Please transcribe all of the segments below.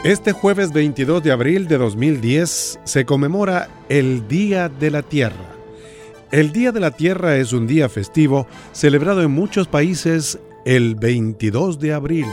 Este jueves 22 de abril de 2010 se conmemora el Día de la Tierra. El Día de la Tierra es un día festivo celebrado en muchos países el 22 de abril.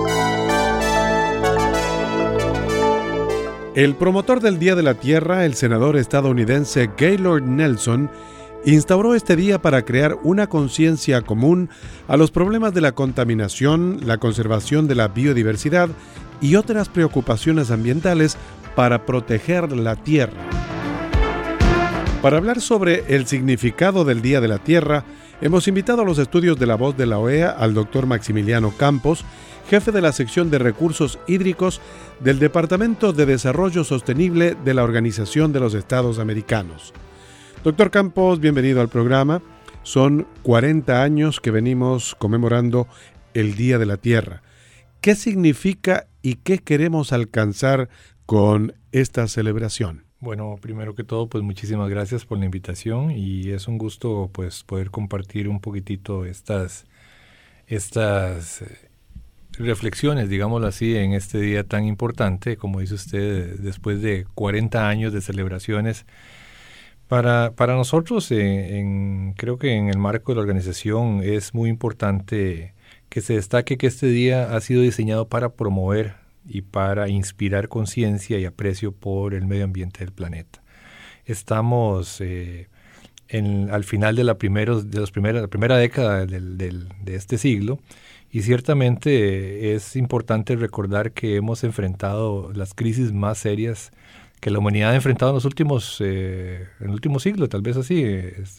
El promotor del Día de la Tierra, el senador estadounidense Gaylord Nelson, instauró este día para crear una conciencia común a los problemas de la contaminación, la conservación de la biodiversidad y otras preocupaciones ambientales para proteger la Tierra. Para hablar sobre el significado del Día de la Tierra, hemos invitado a los estudios de La Voz de la OEA al Dr. Maximiliano Campos, jefe de la sección de recursos hídricos del Departamento de Desarrollo Sostenible de la Organización de los Estados Americanos. Doctor Campos, bienvenido al programa. Son 40 años que venimos conmemorando el Día de la Tierra. ¿Qué significa y qué queremos alcanzar con esta celebración? Bueno, primero que todo, pues muchísimas gracias por la invitación y es un gusto pues poder compartir un poquitito estas reflexiones, digámoslo así, en este día tan importante, como dice usted, después de 40 años de celebraciones. Para nosotros, creo que en el marco de la organización es muy importante que se destaque que este día ha sido diseñado para promover y para inspirar conciencia y aprecio por el medio ambiente del planeta. Estamos al final de la primera década de este siglo y ciertamente es importante recordar que hemos enfrentado las crisis más serias que la humanidad ha enfrentado en el último siglo, tal vez así.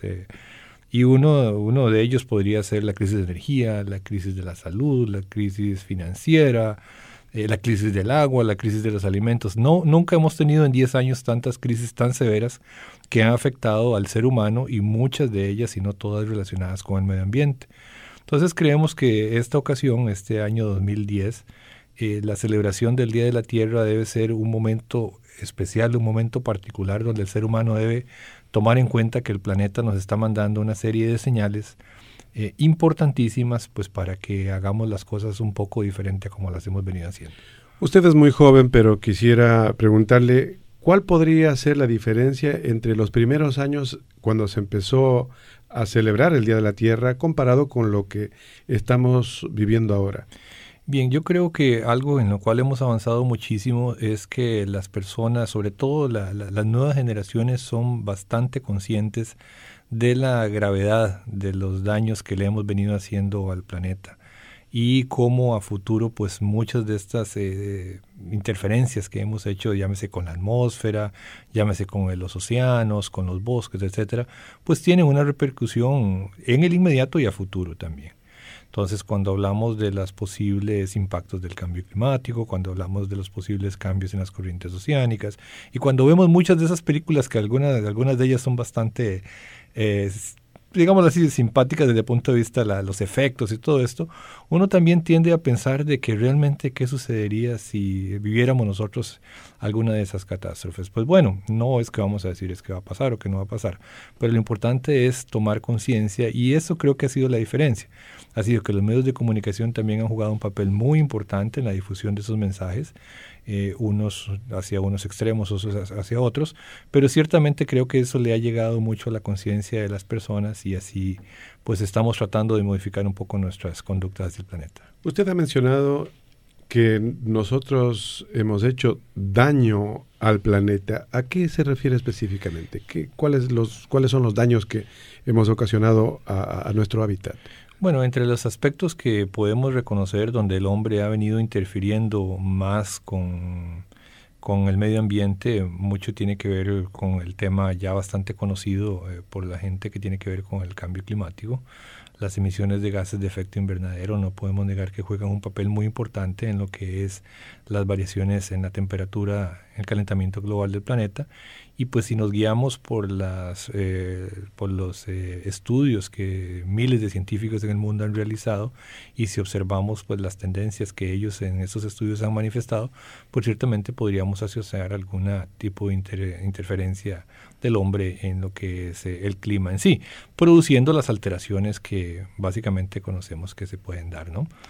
Y uno de ellos podría ser la crisis de energía, la crisis de la salud, la crisis financiera, la crisis del agua, la crisis de los alimentos. Nunca hemos tenido en 10 años tantas crisis tan severas que han afectado al ser humano y muchas de ellas, si no todas, relacionadas con el medio ambiente. Entonces creemos que esta ocasión, este año 2010, la celebración del Día de la Tierra debe ser un momento especial, un momento particular donde el ser humano debe tomar en cuenta que el planeta nos está mandando una serie de señales importantísimas pues para que hagamos las cosas un poco diferente a como las hemos venido haciendo. Usted es muy joven, pero quisiera preguntarle ¿cuál podría ser la diferencia entre los primeros años cuando se empezó a celebrar el Día de la Tierra comparado con lo que estamos viviendo ahora? Bien, yo creo que algo en lo cual hemos avanzado muchísimo es que las personas, sobre todo las nuevas generaciones, son bastante conscientes de la gravedad de los daños que le hemos venido haciendo al planeta y cómo a futuro pues muchas de estas interferencias que hemos hecho, llámese con la atmósfera, llámese con los océanos, con los bosques, etcétera, pues tienen una repercusión en el inmediato y a futuro también. Entonces, cuando hablamos de los posibles impactos del cambio climático, cuando hablamos de los posibles cambios en las corrientes oceánicas, y cuando vemos muchas de esas películas que algunas de ellas son bastante, digámoslo así, simpáticas desde el punto de vista de los efectos y todo esto, uno también tiende a pensar de que realmente qué sucedería si viviéramos nosotros alguna de esas catástrofes. Pues bueno, no es que vamos a decir es que va a pasar o que no va a pasar, pero lo importante es tomar conciencia y eso creo que ha sido la diferencia. Ha sido que los medios de comunicación también han jugado un papel muy importante en la difusión de esos mensajes, unos hacia unos extremos, otros hacia otros, pero ciertamente creo que eso le ha llegado mucho a la conciencia de las personas y así pues estamos tratando de modificar un poco nuestras conductas del planeta. Usted ha mencionado que nosotros hemos hecho daño al planeta. ¿A qué se refiere específicamente? ¿Cuáles son los daños que hemos ocasionado a nuestro hábitat? Bueno, entre los aspectos que podemos reconocer donde el hombre ha venido interfiriendo más con el medio ambiente, mucho tiene que ver con el tema ya bastante conocido por la gente que tiene que ver con el cambio climático. Las emisiones de gases de efecto invernadero no podemos negar que juegan un papel muy importante en lo que es las variaciones en la temperatura, el calentamiento global del planeta. Y pues si nos guiamos por los estudios que miles de científicos en el mundo han realizado y si observamos pues las tendencias que ellos en esos estudios han manifestado, pues ciertamente podríamos asociar algún tipo de interferencia del hombre en lo que es el clima en sí, produciendo las alteraciones que básicamente conocemos que se pueden dar, ¿no?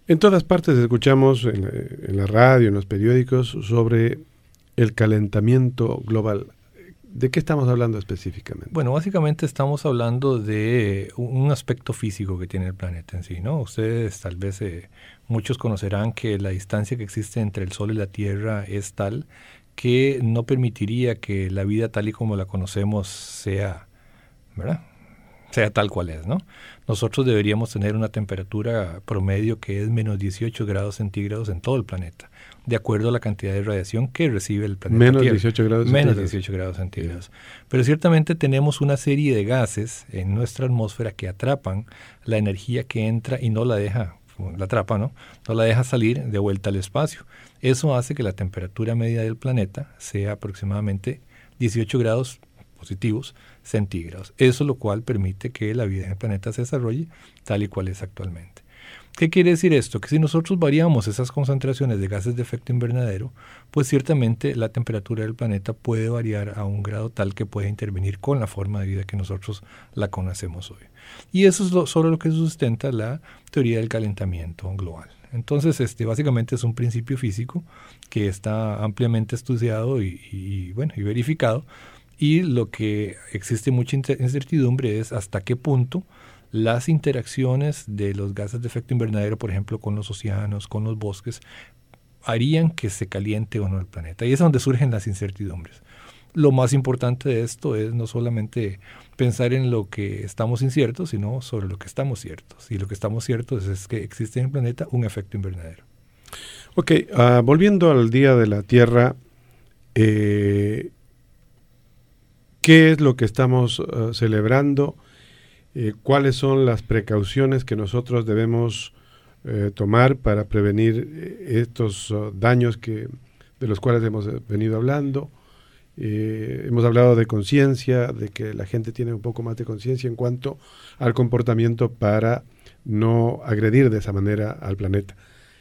En todas partes escuchamos en la radio, en los periódicos, sobre el calentamiento global. ¿De qué estamos hablando específicamente? Bueno, básicamente estamos hablando de un aspecto físico que tiene el planeta en sí, ¿no? Ustedes tal vez muchos conocerán que la distancia que existe entre el Sol y la Tierra es tal que no permitiría que la vida tal y como la conocemos sea, ¿verdad?, sea tal cual es, ¿no? Nosotros deberíamos tener una temperatura promedio que es menos 18 grados centígrados en todo el planeta, de acuerdo a la cantidad de radiación que recibe el planeta menos Tierra. 18 grados menos centígrados. 18 grados centígrados. Pero ciertamente tenemos una serie de gases en nuestra atmósfera que atrapan la energía que entra y no la deja, la atrapa, ¿no? No la deja salir de vuelta al espacio. Eso hace que la temperatura media del planeta sea aproximadamente 18 grados positivos centígrados. Eso lo cual permite que la vida en el planeta se desarrolle tal y cual es actualmente. ¿Qué quiere decir esto? Que si nosotros variamos esas concentraciones de gases de efecto invernadero, pues ciertamente la temperatura del planeta puede variar a un grado tal que puede intervenir con la forma de vida que nosotros la conocemos hoy. Y eso es sobre lo que sustenta la teoría del calentamiento global. Entonces, básicamente es un principio físico que está ampliamente estudiado y verificado. Y lo que existe mucha incertidumbre es hasta qué punto las interacciones de los gases de efecto invernadero, por ejemplo, con los océanos, con los bosques, harían que se caliente o no el planeta. Y es donde surgen las incertidumbres. Lo más importante de esto es no solamente pensar en lo que estamos inciertos, sino sobre lo que estamos ciertos. Y lo que estamos ciertos es que existe en el planeta un efecto invernadero. Ok, volviendo al Día de la Tierra, ¿qué es lo que estamos celebrando? ¿Cuáles son las precauciones que nosotros debemos tomar para prevenir estos daños de los cuales hemos venido hablando? Hemos hablado de conciencia, de que la gente tiene un poco más de conciencia en cuanto al comportamiento para no agredir de esa manera al planeta.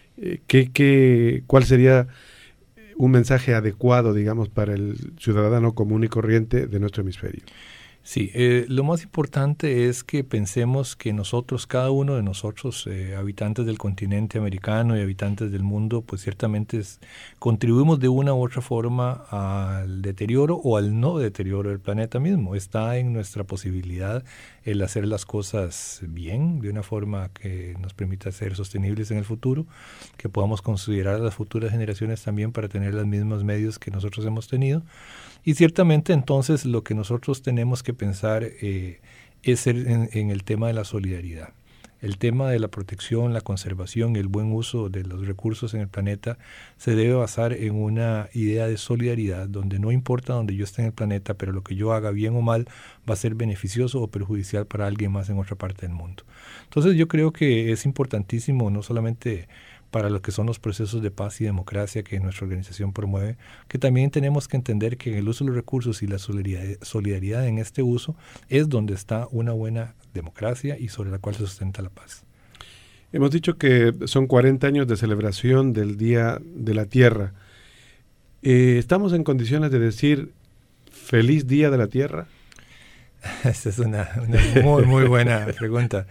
¿Cuál sería un mensaje adecuado, digamos, para el ciudadano común y corriente de nuestro hemisferio? Sí, lo más importante es que pensemos que nosotros, cada uno de nosotros, habitantes del continente americano y habitantes del mundo, pues ciertamente contribuimos de una u otra forma al deterioro o al no deterioro del planeta mismo. Está en nuestra posibilidad el hacer las cosas bien, de una forma que nos permita ser sostenibles en el futuro, que podamos considerar a las futuras generaciones también para tener los mismos medios que nosotros hemos tenido. Y ciertamente entonces lo que nosotros tenemos que pensar es ser en el tema de la solidaridad. El tema de la protección, la conservación y el buen uso de los recursos en el planeta se debe basar en una idea de solidaridad, donde no importa donde yo esté en el planeta, pero lo que yo haga bien o mal va a ser beneficioso o perjudicial para alguien más en otra parte del mundo. Entonces yo creo que es importantísimo no solamente para lo que son los procesos de paz y democracia que nuestra organización promueve, que también tenemos que entender que en el uso de los recursos y la solidaridad en este uso es donde está una buena democracia y sobre la cual se sustenta la paz. Hemos dicho que son 40 años de celebración del Día de la Tierra. ¿Estamos en condiciones de decir feliz Día de la Tierra? Esa es una muy, muy buena pregunta.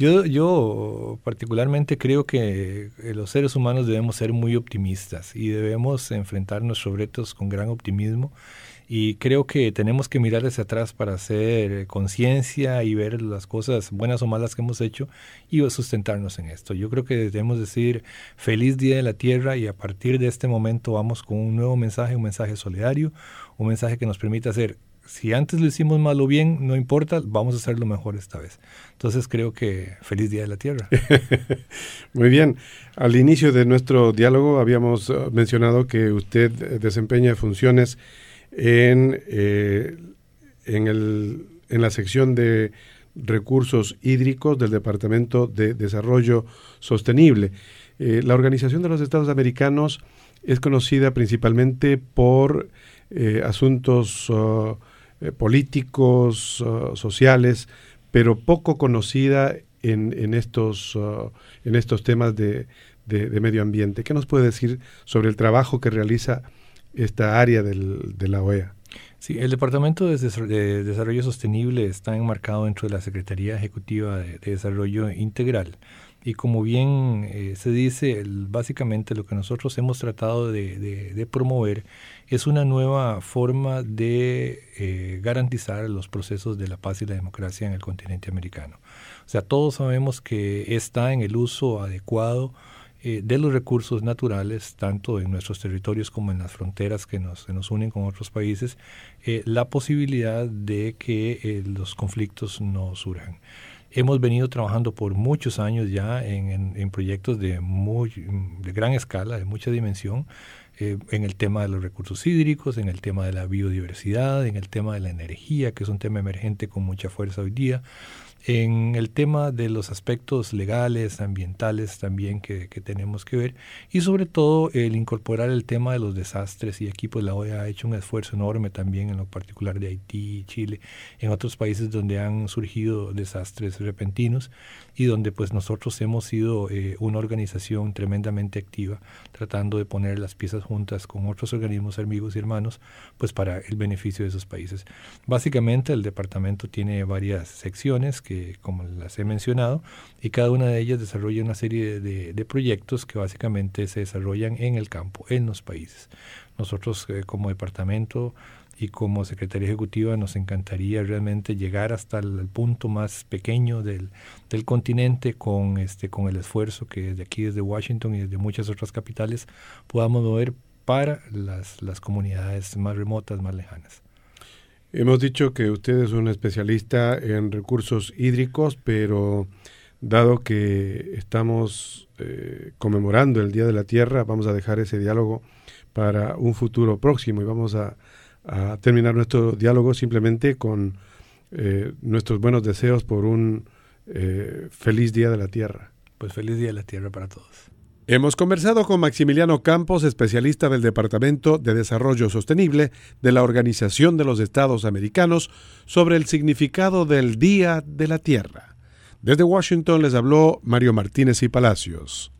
Yo particularmente creo que los seres humanos debemos ser muy optimistas y debemos enfrentar nuestros retos con gran optimismo. Y creo que tenemos que mirar hacia atrás para hacer conciencia y ver las cosas buenas o malas que hemos hecho y sustentarnos en esto. Yo creo que debemos decir feliz Día de la Tierra y a partir de este momento vamos con un nuevo mensaje, un mensaje solidario, un mensaje que nos permita hacer. Si antes lo hicimos mal o bien, no importa, vamos a hacerlo mejor esta vez. Entonces creo que feliz Día de la Tierra. Muy bien. Al inicio de nuestro diálogo habíamos mencionado que usted desempeña funciones en la sección de recursos hídricos del Departamento de Desarrollo Sostenible. La Organización de los Estados Americanos es conocida principalmente por asuntos políticos, sociales, pero poco conocida en estos temas de medio ambiente. ¿Qué nos puede decir sobre el trabajo que realiza esta área de la OEA? Sí, el Departamento de Desarrollo Sostenible está enmarcado dentro de la Secretaría Ejecutiva de Desarrollo Integral. Y como bien se dice, básicamente lo que nosotros hemos tratado de promover es una nueva forma de garantizar los procesos de la paz y la democracia en el continente americano. O sea, todos sabemos que está en el uso adecuado de los recursos naturales, tanto en nuestros territorios como en las fronteras que nos unen con otros países, la posibilidad de que los conflictos no surjan. Hemos venido trabajando por muchos años ya en proyectos de gran escala, de mucha dimensión, en el tema de los recursos hídricos, en el tema de la biodiversidad, en el tema de la energía, que es un tema emergente con mucha fuerza hoy día, en el tema de los aspectos legales, ambientales también que tenemos que ver, y sobre todo el incorporar el tema de los desastres. Y aquí pues la OEA ha hecho un esfuerzo enorme también, en lo particular de Haití, Chile, en otros países donde han surgido desastres repentinos y donde pues nosotros hemos sido una organización tremendamente activa, tratando de poner las piezas juntas con otros organismos amigos y hermanos pues para el beneficio de esos países. Básicamente el departamento tiene varias secciones que, como las he mencionado, y cada una de ellas desarrolla una serie de proyectos que básicamente se desarrollan en el campo, en los países. Nosotros como departamento y como Secretaría Ejecutiva nos encantaría realmente llegar hasta el punto más pequeño del continente con el esfuerzo que desde aquí, desde Washington y desde muchas otras capitales, podamos mover para las comunidades más remotas, más lejanas. Hemos dicho que usted es un especialista en recursos hídricos, pero dado que estamos conmemorando el Día de la Tierra, vamos a dejar ese diálogo para un futuro próximo y vamos a terminar nuestro diálogo simplemente con nuestros buenos deseos por un feliz Día de la Tierra. Pues feliz Día de la Tierra para todos. Hemos conversado con Maximiliano Campos, especialista del Departamento de Desarrollo Sostenible de la Organización de los Estados Americanos, sobre el significado del Día de la Tierra. Desde Washington les habló Mario Martínez y Palacios.